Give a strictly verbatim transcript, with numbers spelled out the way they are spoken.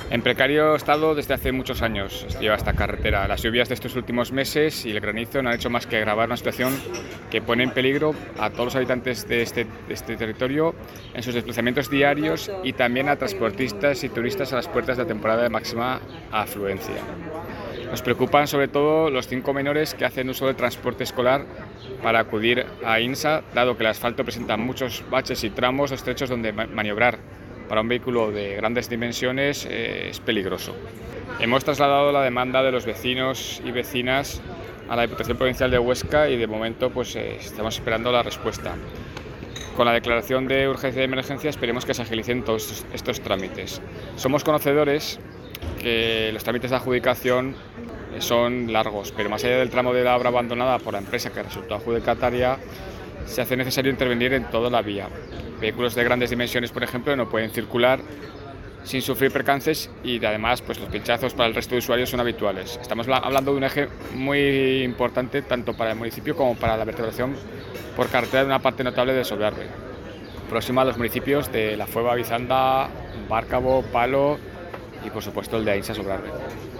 En precario estado desde hace muchos años lleva esta carretera. Las lluvias de estos últimos meses y el granizo no han hecho más que agravar una situación que pone en peligro a todos los habitantes de este, de este territorio en sus desplazamientos diarios y también a transportistas y turistas a las puertas de la temporada de máxima afluencia. Nos preocupan sobre todo los cinco menores que hacen uso del transporte escolar para acudir a INSA, dado que el asfalto presenta muchos baches y tramos estrechos donde maniobrar para un vehículo de grandes dimensiones eh, es peligroso. Hemos trasladado la demanda de los vecinos y vecinas a la Diputación Provincial de Huesca y de momento pues eh, estamos esperando la respuesta. Con la declaración de urgencia y emergencia esperemos que se agilicen todos estos, estos trámites. Somos conocedores que los trámites de adjudicación son largos, pero más allá del tramo de la obra abandonada por la empresa que resultó adjudicataria, se hace necesario intervenir en toda la vía. Vehículos de grandes dimensiones, por ejemplo, no pueden circular sin sufrir percances y además pues, los pinchazos para el resto de usuarios son habituales. Estamos hablando de un eje muy importante tanto para el municipio como para la vertebración por carretera de una parte notable de Sobrarbe, próxima a los municipios de La Fueva, Bizanda, Bárcabo, Palo y por supuesto el de Ainsa Sobrarbe.